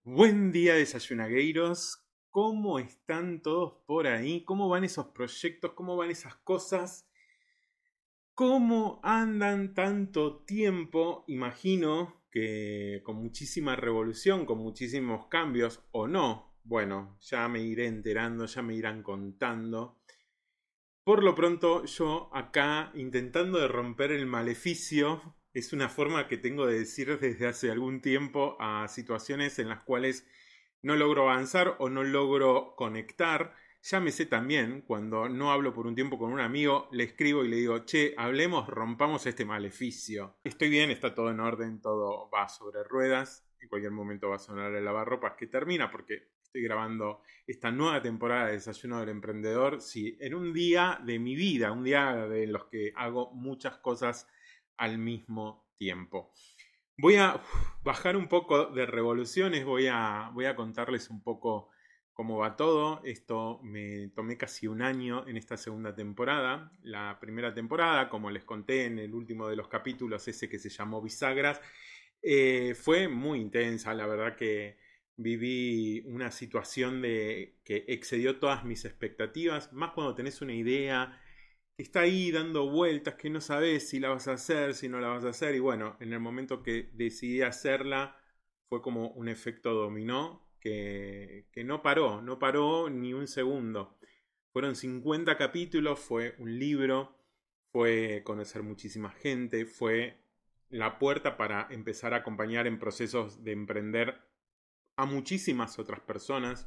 Buen día, desayunagueiros. ¿Cómo están todos por ahí? ¿Cómo van esos proyectos? ¿Cómo van esas cosas? ¿Cómo andan tanto tiempo? Imagino que con muchísima revolución, con muchísimos cambios, o no. Bueno, ya me iré enterando, ya me irán contando. Por lo pronto, yo acá intentando de romper el maleficio, es una forma que tengo de decir desde hace algún tiempo a situaciones en las cuales no logro avanzar o no logro conectar. Llámese también cuando no hablo por un tiempo con un amigo, le escribo y le digo, che, hablemos, rompamos este maleficio. Estoy bien, está todo en orden, todo va sobre ruedas. En cualquier momento va a sonar el lavarropas que termina porque estoy grabando esta nueva temporada de Desayuno del Emprendedor. Sí, en un día de mi vida, un día de los que hago muchas cosas al mismo tiempo. Voy a bajar un poco de revoluciones, voy a contarles un poco cómo va todo. Esto me tomé casi un año en esta segunda temporada. La primera temporada, como les conté en el último de los capítulos, ese que se llamó Bisagras, fue muy intensa. La verdad que viví una situación que excedió todas mis expectativas, más cuando tenés una idea que está ahí dando vueltas, que no sabes si la vas a hacer, si no la vas a hacer. Y bueno, en el momento que decidí hacerla, fue como un efecto dominó que no paró ni un segundo. Fueron 50 capítulos, fue un libro, fue conocer muchísima gente, fue la puerta para empezar a acompañar en procesos de emprender a muchísimas otras personas.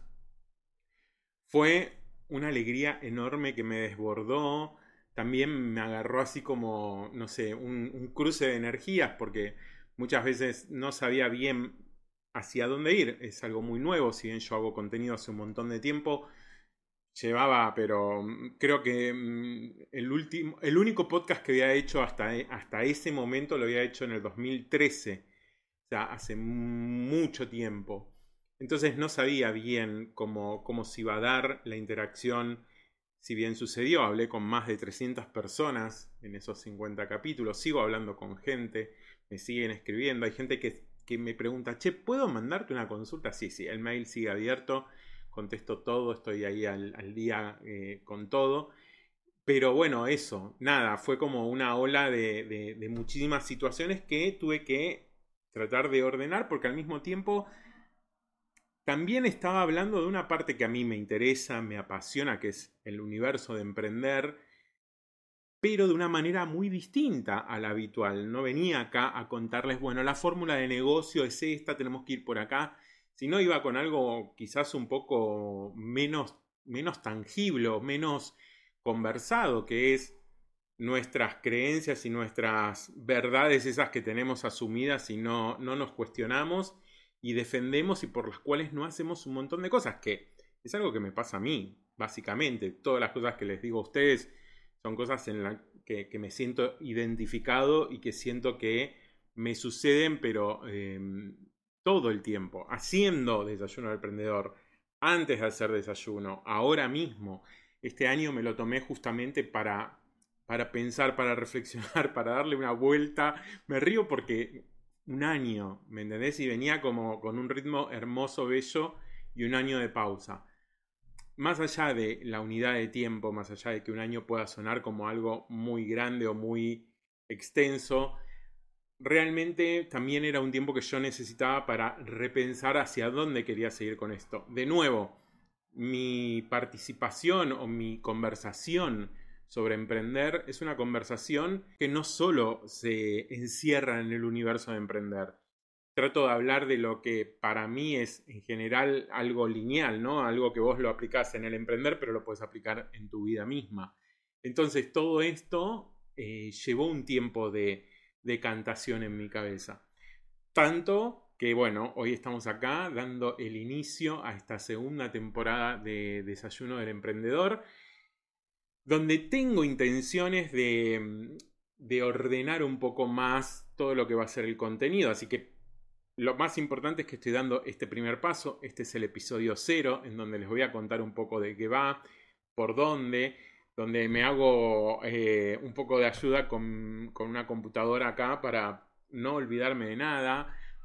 Fue una alegría enorme que me desbordó. También me agarró así como, no sé, un cruce de energías, porque muchas veces no sabía bien hacia dónde ir. Es algo muy nuevo, si bien yo hago contenido hace un montón de tiempo. Llevaba, pero creo que el único podcast que había hecho hasta ese momento lo había hecho en el 2013. O sea, hace mucho tiempo. Entonces no sabía bien cómo se iba a dar la interacción. Si bien sucedió, hablé con más de 300 personas en esos 50 capítulos. Sigo hablando con gente, me siguen escribiendo. Hay gente que me pregunta, che, ¿puedo mandarte una consulta? Sí, sí, el mail sigue abierto, contesto todo, estoy ahí al día con todo. Pero bueno, eso, nada, fue como una ola de muchísimas situaciones que tuve que tratar de ordenar, porque al mismo tiempo también estaba hablando de una parte que a mí me interesa, me apasiona, que es el universo de emprender, pero de una manera muy distinta a la habitual. No venía acá a contarles, bueno, la fórmula de negocio es esta, tenemos que ir por acá, sino iba con algo quizás un poco menos tangible, menos conversado, que es nuestras creencias y nuestras verdades, esas que tenemos asumidas y no nos cuestionamos y defendemos, y por las cuales no hacemos un montón de cosas, que es algo que me pasa a mí, básicamente. Todas las cosas que les digo a ustedes son cosas en las que me siento identificado y que siento que me suceden, pero todo el tiempo, haciendo Desayuno del Emprendedor, antes de hacer desayuno, ahora mismo. Este año me lo tomé justamente para pensar, para reflexionar, para darle una vuelta. Me río porque un año, ¿me entendés? Y venía como con un ritmo hermoso, bello, y un año de pausa. Más allá de la unidad de tiempo, más allá de que un año pueda sonar como algo muy grande o muy extenso, realmente también era un tiempo que yo necesitaba para repensar hacia dónde quería seguir con esto. De nuevo, mi participación o mi conversación sobre emprender es una conversación que no solo se encierra en el universo de emprender. Trato de hablar de lo que para mí es en general algo lineal, ¿no? Algo que vos lo aplicás en el emprender, pero lo puedes aplicar en tu vida misma. Entonces todo esto llevó un tiempo de decantación en mi cabeza. Tanto que, bueno, hoy estamos acá dando el inicio a esta segunda temporada de Desayuno del Emprendedor, donde tengo intenciones de ordenar un poco más todo lo que va a ser el contenido. Así que lo más importante es que estoy dando este primer paso. Este es el episodio 0, en donde les voy a contar un poco de qué va, por dónde, donde me hago un poco de ayuda con una computadora acá para no olvidarme de nada,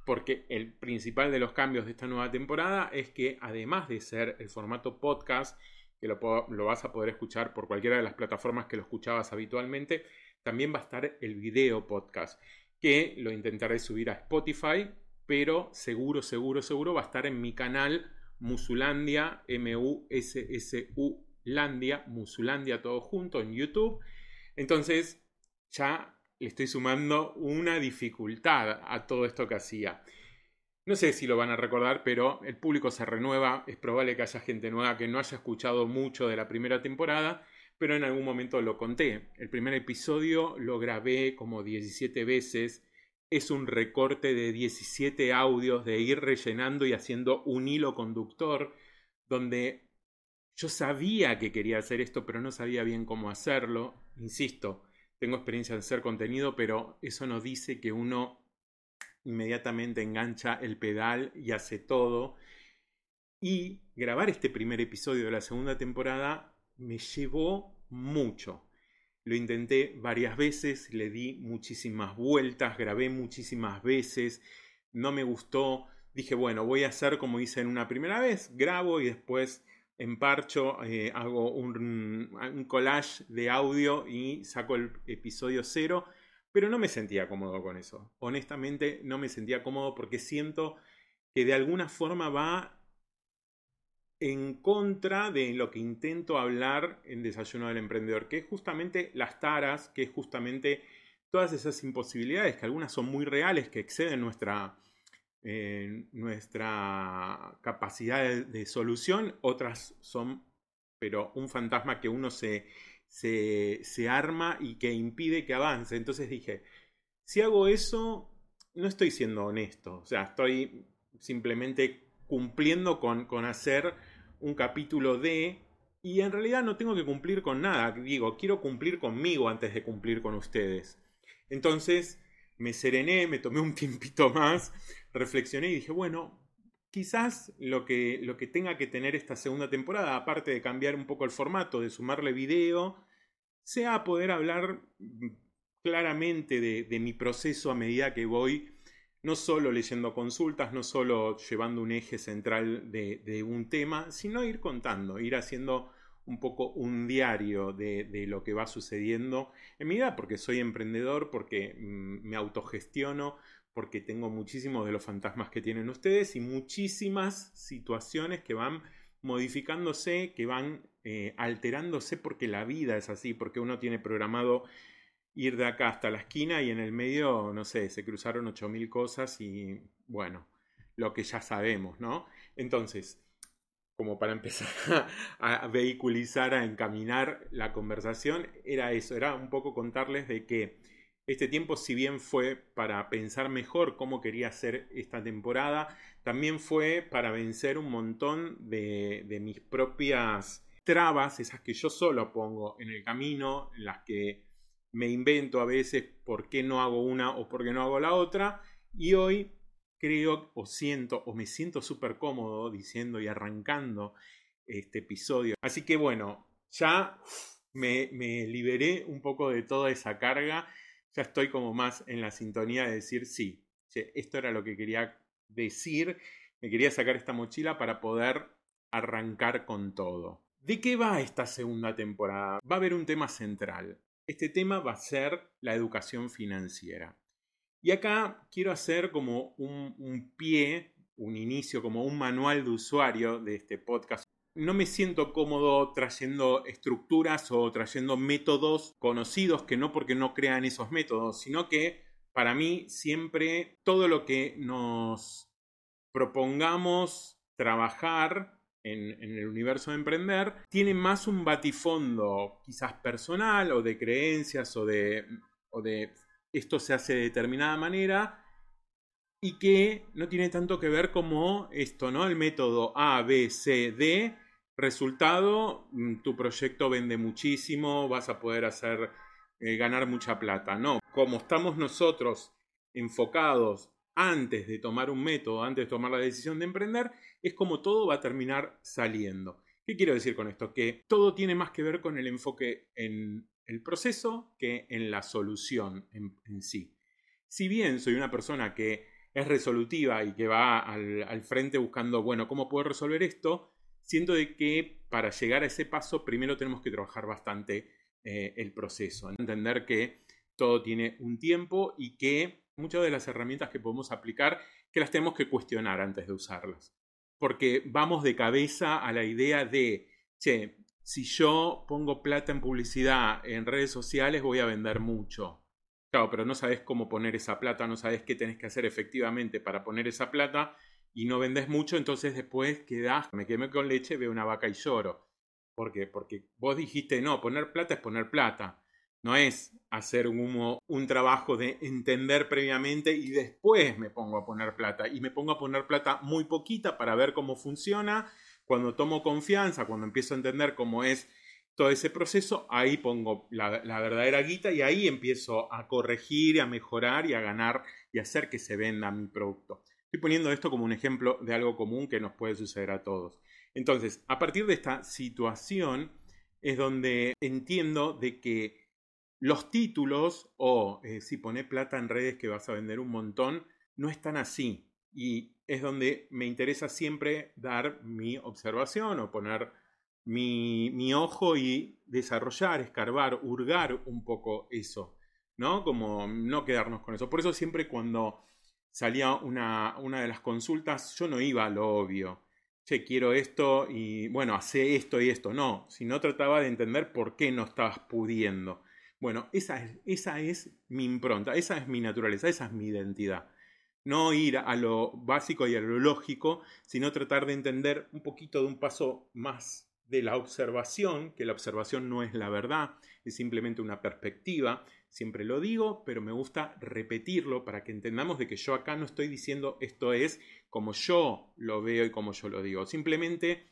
porque el principal de los cambios de esta nueva temporada es que además de ser el formato podcast, que lo vas a poder escuchar por cualquiera de las plataformas que lo escuchabas habitualmente, también va a estar el video podcast, que lo intentaré subir a Spotify, pero seguro va a estar en mi canal Musulandia, M-U-S-S-U Landia, Musulandia todo junto en YouTube. Entonces ya le estoy sumando una dificultad a todo esto que hacía. No sé si lo van a recordar, pero el público se renueva. Es probable que haya gente nueva que no haya escuchado mucho de la primera temporada, pero en algún momento lo conté. El primer episodio lo grabé como 17 veces. Es un recorte de 17 audios de ir rellenando y haciendo un hilo conductor, donde yo sabía que quería hacer esto, pero no sabía bien cómo hacerlo. Insisto, tengo experiencia en hacer contenido, pero eso no dice que uno inmediatamente engancha el pedal y hace todo. Y grabar este primer episodio de la segunda temporada me llevó mucho. Lo intenté varias veces, le di muchísimas vueltas, grabé muchísimas veces, no me gustó. Dije, bueno, voy a hacer como hice en una primera vez, grabo y después emparcho, hago un collage de audio y saco el episodio 0, pero no me sentía cómodo con eso. Honestamente no me sentía cómodo porque siento que de alguna forma va en contra de lo que intento hablar en Desayuno del Emprendedor, que es justamente las taras, que es justamente todas esas imposibilidades, que algunas son muy reales, que exceden nuestra capacidad de solución, otras son, pero un fantasma que uno se arma y que impide que avance. Entonces dije, si hago eso, no estoy siendo honesto, o sea, estoy simplemente cumpliendo con hacer un capítulo de... Y en realidad no tengo que cumplir con nada. Digo, quiero cumplir conmigo antes de cumplir con ustedes. Entonces me serené, me tomé un tiempito más, reflexioné y dije, bueno, quizás lo que tenga que tener esta segunda temporada, aparte de cambiar un poco el formato, de sumarle video, sea poder hablar claramente de mi proceso a medida que voy, no solo leyendo consultas, no solo llevando un eje central de un tema, sino ir contando, ir haciendo un poco un diario de lo que va sucediendo en mi vida, porque soy emprendedor, porque me autogestiono, porque tengo muchísimos de los fantasmas que tienen ustedes y muchísimas situaciones que van modificándose, que van alterándose, porque la vida es así, porque uno tiene programado ir de acá hasta la esquina y en el medio, no sé, se cruzaron 8000 cosas y bueno, lo que ya sabemos, ¿no? Entonces, como para empezar a vehiculizar, a encaminar la conversación, era eso, era un poco contarles de que este tiempo, si bien fue para pensar mejor cómo quería hacer esta temporada, también fue para vencer un montón de mis propias trabas, esas que yo solo pongo en el camino, en las que me invento a veces por qué no hago una o por qué no hago la otra, y hoy creo o siento o me siento súper cómodo diciendo y arrancando este episodio. Así que bueno, ya me liberé un poco de toda esa carga, ya estoy como más en la sintonía de decir sí, esto era lo que quería decir, me quería sacar esta mochila para poder arrancar con todo. ¿De qué va esta segunda temporada? Va a haber un tema central. Este tema va a ser la educación financiera. Y acá quiero hacer como un pie, un inicio, como un manual de usuario de este podcast. No me siento cómodo trayendo estructuras o trayendo métodos conocidos, que no porque no crean esos métodos, sino que para mí siempre todo lo que nos propongamos trabajar en el universo de emprender tiene más un batifondo quizás personal o de creencias o de esto se hace de determinada manera y que no tiene tanto que ver como esto, ¿no? El método A, B, C, D, resultado, tu proyecto vende muchísimo, vas a poder hacer ganar mucha plata. No, como estamos nosotros enfocados antes de tomar un método, antes de tomar la decisión de emprender, es como todo va a terminar saliendo. ¿Qué quiero decir con esto? Que todo tiene más que ver con el enfoque en el proceso que en la solución en sí. Si bien soy una persona que es resolutiva y que va al frente buscando, bueno, ¿cómo puedo resolver esto? Siento de que para llegar a ese paso primero tenemos que trabajar bastante el proceso, entender que todo tiene un tiempo y que muchas de las herramientas que podemos aplicar, que las tenemos que cuestionar antes de usarlas. Porque vamos de cabeza a la idea de, che, si yo pongo plata en publicidad en redes sociales voy a vender mucho. Claro, pero no sabes cómo poner esa plata, no sabes qué tenés que hacer efectivamente para poner esa plata y no vendes mucho, entonces después quedás, me quemé con leche, veo una vaca y lloro. ¿Por qué? Porque vos dijiste, no, poner plata es poner plata. No es hacer un trabajo de entender previamente y después me pongo a poner plata. Y me pongo a poner plata muy poquita para ver cómo funciona. Cuando tomo confianza, cuando empiezo a entender cómo es todo ese proceso, ahí pongo la verdadera guita y ahí empiezo a corregir, a mejorar y a ganar y a hacer que se venda mi producto. Estoy poniendo esto como un ejemplo de algo común que nos puede suceder a todos. Entonces, a partir de esta situación es donde entiendo de que los títulos o si pones plata en redes que vas a vender un montón, no están así. Y es donde me interesa siempre dar mi observación o poner mi ojo y desarrollar, escarbar, hurgar un poco eso, ¿no? Como no quedarnos con eso. Por eso siempre cuando salía una de las consultas, yo no iba a lo obvio. Che, quiero esto y bueno, hace esto y esto. No, sino trataba de entender por qué no estabas pudiendo. Bueno, esa es mi impronta, esa es mi naturaleza, esa es mi identidad. No ir a lo básico y a lo lógico, sino tratar de entender un poquito de un paso más de la observación, que la observación no es la verdad, es simplemente una perspectiva. Siempre lo digo, pero me gusta repetirlo para que entendamos de que yo acá no estoy diciendo esto es como yo lo veo y como yo lo digo. Simplemente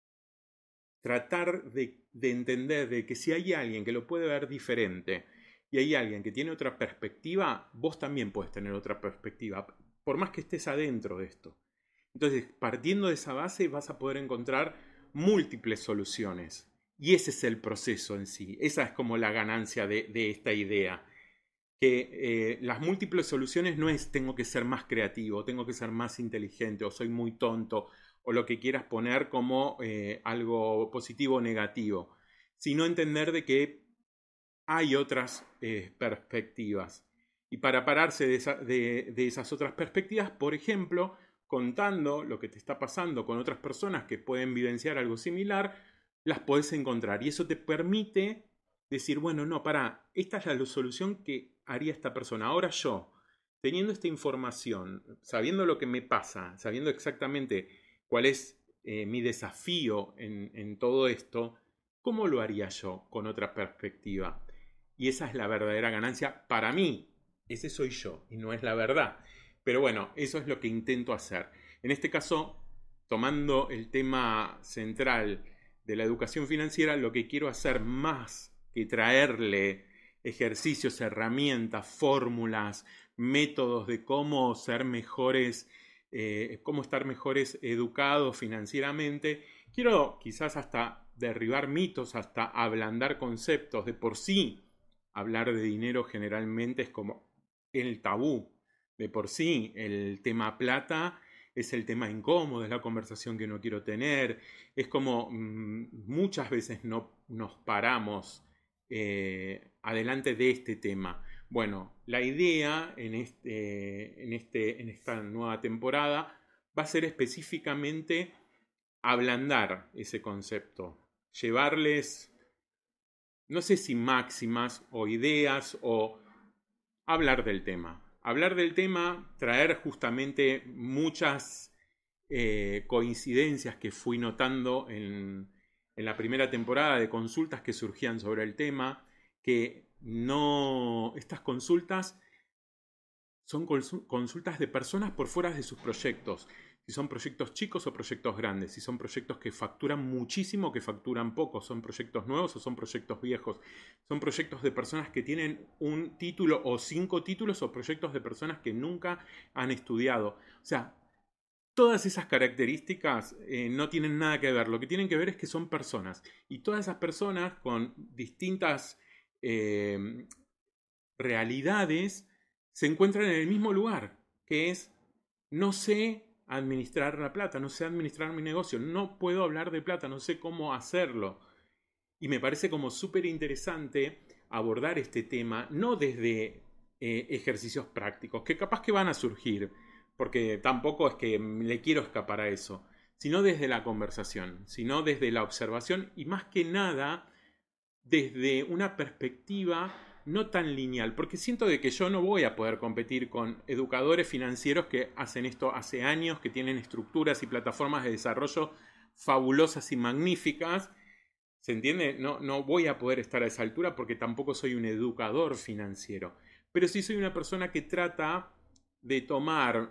tratar de entender de que si hay alguien que lo puede ver diferente y hay alguien que tiene otra perspectiva, vos también puedes tener otra perspectiva, por más que estés adentro de esto. Entonces, partiendo de esa base, vas a poder encontrar múltiples soluciones. Y ese es el proceso en sí. Esa es como la ganancia de esta idea. Que las múltiples soluciones no es tengo que ser más creativo, tengo que ser más inteligente o soy muy tonto o lo que quieras poner como algo positivo o negativo, sino entender de que hay otras perspectivas. Y para pararse de esas otras perspectivas, por ejemplo, contando lo que te está pasando con otras personas que pueden vivenciar algo similar, las puedes encontrar. Y eso te permite decir, bueno, no, esta es la solución que haría esta persona. Ahora yo, teniendo esta información, sabiendo lo que me pasa, sabiendo exactamente cuál es mi desafío en todo esto, ¿cómo lo haría yo con otra perspectiva? Y esa es la verdadera ganancia para mí. Ese soy yo y no es la verdad. Pero bueno, eso es lo que intento hacer. En este caso, tomando el tema central de la educación financiera, lo que quiero hacer más que traerle ejercicios, herramientas, fórmulas, métodos de cómo ser mejores, cómo estar mejores educados financieramente, quiero quizás hasta derribar mitos, hasta ablandar conceptos. De por sí, hablar de dinero generalmente es como el tabú. De por sí, el tema plata es el tema incómodo, es la conversación que no quiero tener. Es como muchas veces no nos paramos adelante de este tema. Bueno, la idea en esta nueva temporada va a ser específicamente ablandar ese concepto, llevarles, no sé si máximas o ideas o hablar del tema. Hablar del tema, traer justamente muchas coincidencias que fui notando en la primera temporada de consultas que surgían sobre el tema, que no, estas consultas son consultas de personas por fuera de sus proyectos. Si son proyectos chicos o proyectos grandes, si son proyectos que facturan muchísimo o que facturan poco, son proyectos nuevos o son proyectos viejos, son proyectos de personas que tienen un título o 5 títulos o proyectos de personas que nunca han estudiado. O sea, todas esas características no tienen nada que ver. Lo que tienen que ver es que son personas. Y todas esas personas con distintas realidades se encuentran en el mismo lugar, que es no sé administrar la plata, no sé administrar mi negocio, no puedo hablar de plata, no sé cómo hacerlo. Y me parece como súper interesante abordar este tema, no desde ejercicios prácticos, que capaz que van a surgir, porque tampoco es que le quiero escapar a eso, sino desde la conversación, sino desde la observación y más que nada desde una perspectiva no tan lineal, porque siento de que yo no voy a poder competir con educadores financieros que hacen esto hace años, que tienen estructuras y plataformas de desarrollo fabulosas y magníficas. ¿Se entiende? No voy a poder estar a esa altura porque tampoco soy un educador financiero, pero sí soy una persona que trata de tomar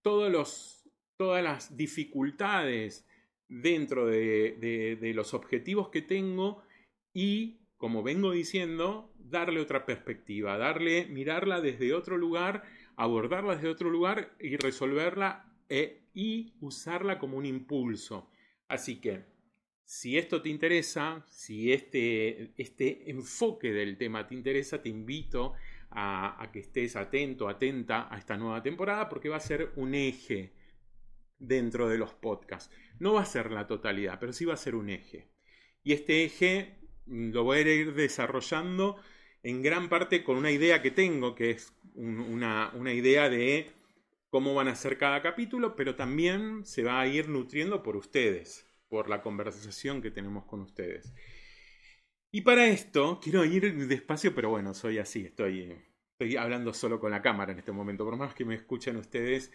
todas las dificultades dentro de los objetivos que tengo y, como vengo diciendo, darle otra perspectiva, mirarla desde otro lugar, abordarla desde otro lugar y resolverla y usarla como un impulso. Así que, si esto te interesa, si este enfoque del tema te interesa, te invito a que estés atento, atenta a esta nueva temporada porque va a ser un eje dentro de los podcasts. No va a ser la totalidad, pero sí va a ser un eje. Y este eje lo voy a ir desarrollando en gran parte con una idea que tengo, que es una idea de cómo van a ser cada capítulo, pero también se va a ir nutriendo por ustedes, por la conversación que tenemos con ustedes. Y para esto quiero ir despacio, pero bueno, soy así, estoy hablando solo con la cámara en este momento. Por más que me escuchen ustedes,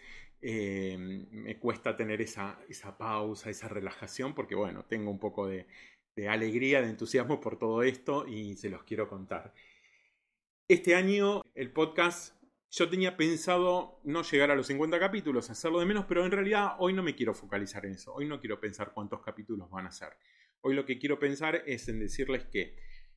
me cuesta tener esa pausa, esa relajación, porque bueno, tengo un poco de alegría, de entusiasmo por todo esto y se los quiero contar. Este año el podcast, yo tenía pensado no llegar a los 50 capítulos, hacerlo de menos, pero en realidad hoy no me quiero focalizar en eso. Hoy no quiero pensar cuántos capítulos van a ser. Hoy lo que quiero pensar es en decirles que,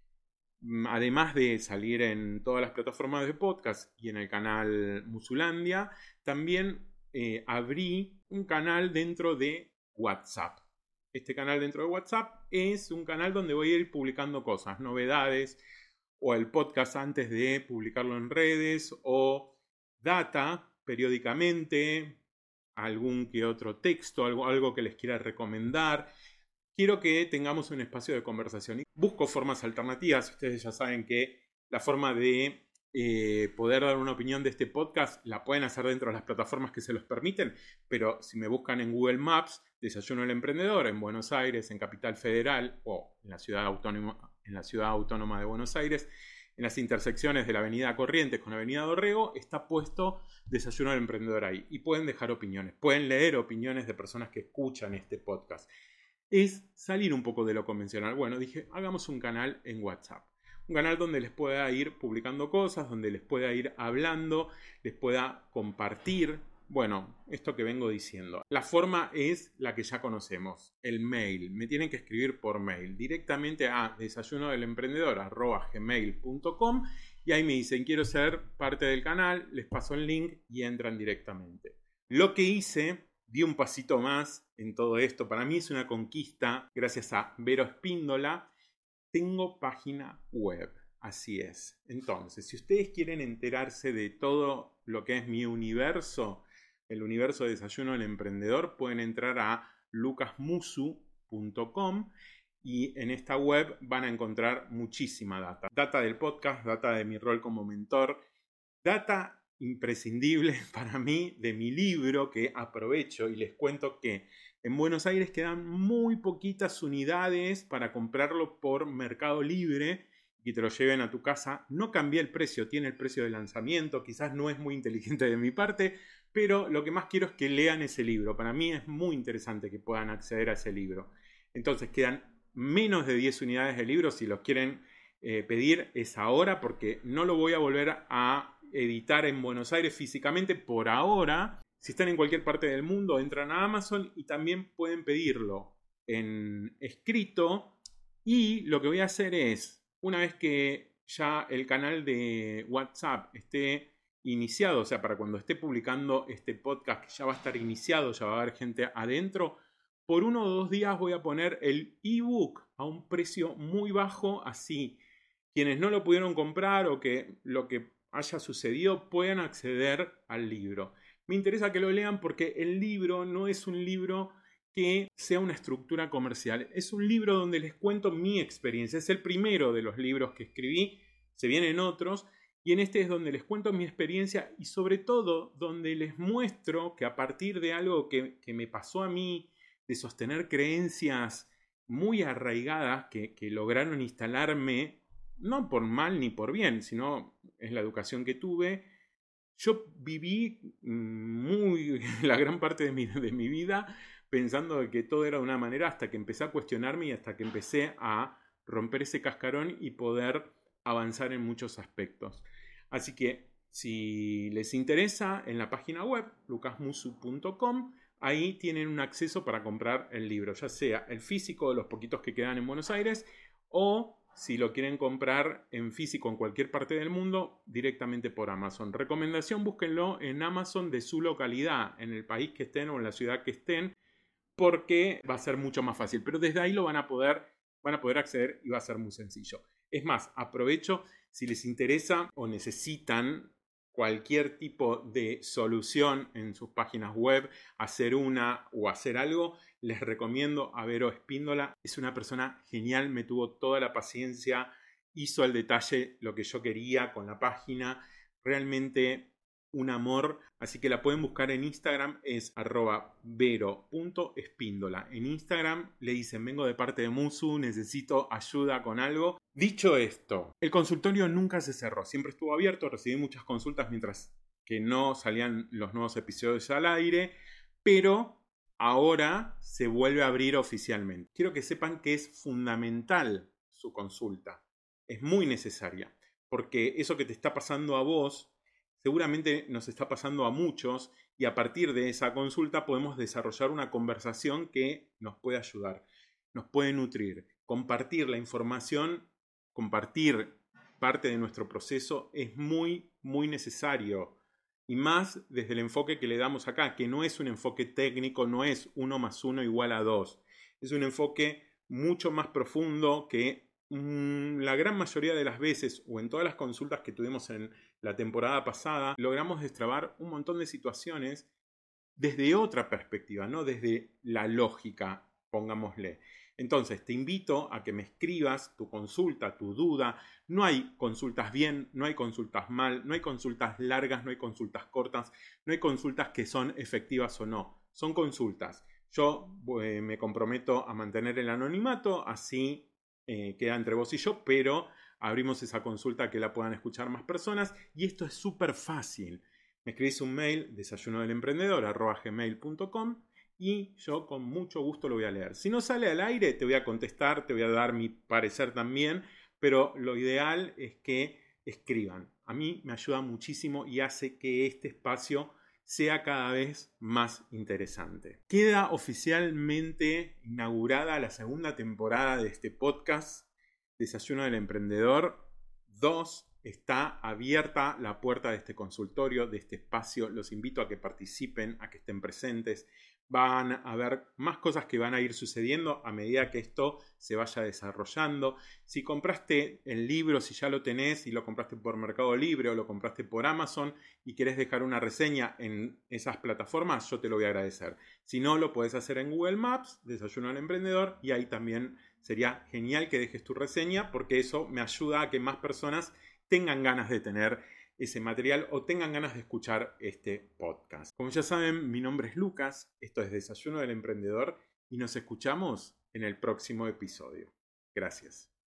además de salir en todas las plataformas de podcast y en el canal Musulandia, también abrí un canal dentro de WhatsApp. Este canal dentro de WhatsApp es un canal donde voy a ir publicando cosas, novedades, o el podcast antes de publicarlo en redes, o data periódicamente, algún que otro texto, algo que les quiera recomendar. Quiero que tengamos un espacio de conversación. Y busco formas alternativas. Ustedes ya saben que la forma de poder dar una opinión de este podcast la pueden hacer dentro de las plataformas que se los permiten, pero si me buscan en Google Maps, Desayuno del Emprendedor, en Buenos Aires, en Capital Federal o en la ciudad autónoma de Buenos Aires, en las intersecciones de la avenida Corrientes con la avenida Dorrego, está puesto Desayuno del Emprendedor ahí. Y pueden dejar opiniones, pueden leer opiniones de personas que escuchan este podcast. Es salir un poco de lo convencional. Bueno, dije, hagamos un canal en WhatsApp. Un canal donde les pueda ir publicando cosas, donde les pueda ir hablando, les pueda compartir. Bueno, esto que vengo diciendo. La forma es la que ya conocemos, el mail. Me tienen que escribir por mail directamente a desayunodelemprendedor@gmail.com y ahí me dicen, quiero ser parte del canal, les paso el link y entran directamente. Lo que hice, di un pasito más en todo esto. Para mí es una conquista, gracias a Vero Espíndola. Tengo página web, así es. Entonces, si ustedes quieren enterarse de todo lo que es mi universo, el universo de Desayuno del Emprendedor, pueden entrar a lucasmusu.com y en esta web van a encontrar muchísima data. Data del podcast, data de mi rol como mentor, data imprescindible para mí de mi libro, que aprovecho y les cuento que en Buenos Aires quedan muy poquitas unidades para comprarlo por Mercado Libre y te lo lleven a tu casa. No cambié el precio, tiene el precio de lanzamiento, quizás no es muy inteligente de mi parte, pero lo que más quiero es que lean ese libro. Para mí es muy interesante que puedan acceder a ese libro. Entonces quedan menos de 10 unidades de libro. Si los quieren pedir es ahora, porque no lo voy a volver a editar en Buenos Aires físicamente por ahora. Si están en cualquier parte del mundo, entran a Amazon y también pueden pedirlo en escrito. Y lo que voy a hacer es, una vez que ya el canal de WhatsApp esté iniciado, o sea, para cuando esté publicando este podcast, que ya va a estar iniciado, ya va a haber gente adentro, por 1 o 2 días voy a poner el ebook a un precio muy bajo, así quienes no lo pudieron comprar o que lo que haya sucedido puedan acceder al libro. me interesa que lo lean porque el libro no es un libro que sea una estructura comercial. Es un libro donde les cuento mi experiencia. Es el primero de los libros que escribí, se vienen otros, y en este es donde les cuento mi experiencia y sobre todo donde les muestro que a partir de algo que me pasó a mí, de sostener creencias muy arraigadas que lograron instalarme, no por mal ni por bien, sino es la educación que tuve. Yo viví muy la gran parte de mi vida pensando que todo era de una manera hasta que empecé a cuestionarme y hasta que empecé a romper ese cascarón y poder avanzar en muchos aspectos. Así que si les interesa, en la página web lucasmusu.com, ahí tienen un acceso para comprar el libro, ya sea el físico de los poquitos que quedan en Buenos Aires o si lo quieren comprar en físico en cualquier parte del mundo, directamente por Amazon. Recomendación, búsquenlo en Amazon de su localidad, en el país que estén o en la ciudad que estén, porque va a ser mucho más fácil. Pero desde ahí lo van a poder acceder y va a ser muy sencillo. Es más, aprovecho, si les interesa o necesitan cualquier tipo de solución en sus páginas web, hacer una o hacer algo, les recomiendo a Vero Espíndola. Es una persona genial, me tuvo toda la paciencia, hizo al detalle lo que yo quería con la página, realmente un amor, así que la pueden buscar en Instagram, es @vero.espíndola. En Instagram le dicen, vengo de parte de Musu, necesito ayuda con algo. Dicho esto, el consultorio nunca se cerró, siempre estuvo abierto, recibí muchas consultas mientras que no salían los nuevos episodios al aire, pero ahora se vuelve a abrir oficialmente. Quiero que sepan que es fundamental su consulta, es muy necesaria, porque eso que te está pasando a vos seguramente nos está pasando a muchos y a partir de esa consulta podemos desarrollar una conversación que nos puede ayudar, nos puede nutrir. Compartir la información, compartir parte de nuestro proceso es muy, muy necesario. Y más desde el enfoque que le damos acá, que no es un enfoque técnico, no es 1 más 1 igual a 2. Es un enfoque mucho más profundo que la gran mayoría de las veces o en todas las consultas que tuvimos en la temporada pasada, logramos destrabar un montón de situaciones desde otra perspectiva, no desde la lógica, pongámosle. Entonces, te invito a que me escribas tu consulta, tu duda. No hay consultas bien, no hay consultas mal, no hay consultas largas, no hay consultas cortas, no hay consultas que son efectivas o no. Son consultas. Yo me comprometo a mantener el anonimato, así queda entre vos y yo, pero abrimos esa consulta que la puedan escuchar más personas y esto es súper fácil. Me escribís un mail, desayunodelemprendedor@gmail.com y yo con mucho gusto lo voy a leer. Si no sale al aire, te voy a contestar, te voy a dar mi parecer también, pero lo ideal es que escriban. A mí me ayuda muchísimo y hace que este espacio sea cada vez más interesante. Queda oficialmente inaugurada la segunda temporada de este podcast, Desayuno del Emprendedor 2. Está abierta la puerta de este consultorio, de este espacio. Los invito a que participen, a que estén presentes. Van a haber más cosas que van a ir sucediendo a medida que esto se vaya desarrollando. Si compraste el libro, si ya lo tenés y lo compraste por Mercado Libre o lo compraste por Amazon y querés dejar una reseña en esas plataformas, yo te lo voy a agradecer. Si no, lo puedes hacer en Google Maps, Desayuno al Emprendedor, y ahí también sería genial que dejes tu reseña porque eso me ayuda a que más personas tengan ganas de tener ese material o tengan ganas de escuchar este podcast. Como ya saben, mi nombre es Lucas, esto es Desayuno del Emprendedor y nos escuchamos en el próximo episodio. Gracias.